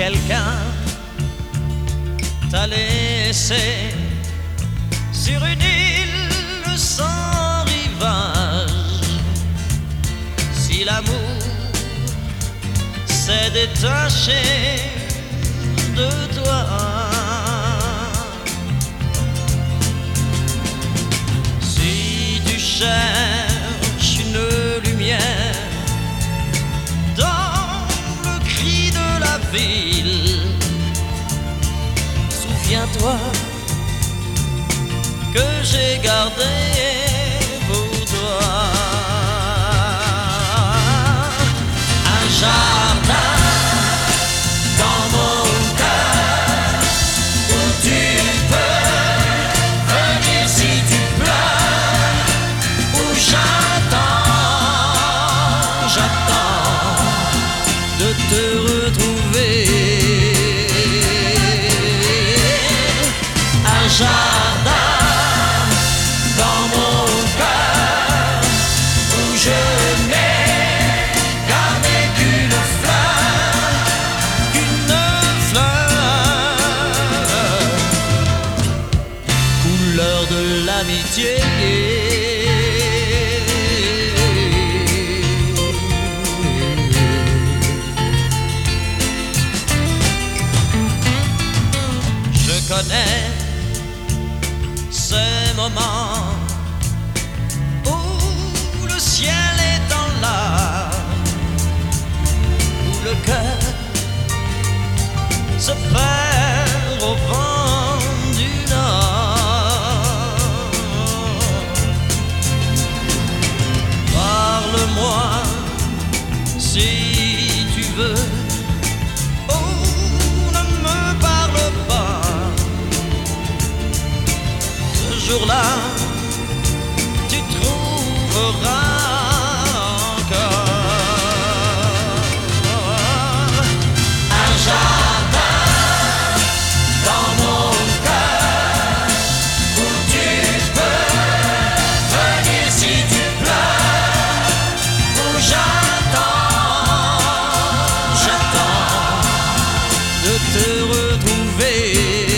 quelqu'un t'a laissé sur une île sans rivage, si l'amour s'est détaché de toi, si tu cherches une lumière dans le cri de la ville, souviens-toi que j'ai gardé pour toi un jardin dans mon cœur où tu peux venir si tu pleures, où j'attends de te retrouver. Un jardin dans mon cœur où je n'ai gardé qu'une fleur, couleur de l'amitié. Je connais ces moments où le ciel est en larmes, où le cœur se perd au vent du nord. Parle-moi si tu veux, ou ne me parle pas. Ce jour-là, tu trouveras encore un jardin dans mon cœur où tu peux venir si tu pleures, où j'attends de te retrouver.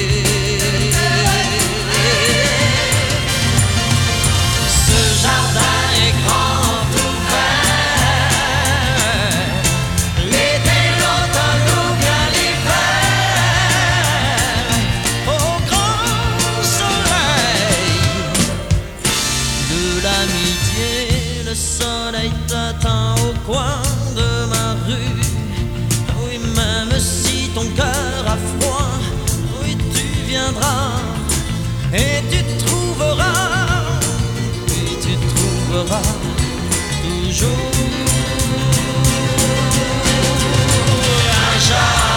Le soleil t'attend au coin de ma rue. Oui, même si ton cœur a froid, oui, tu viendras et tu trouveras, oui, tu trouveras toujours un jardin.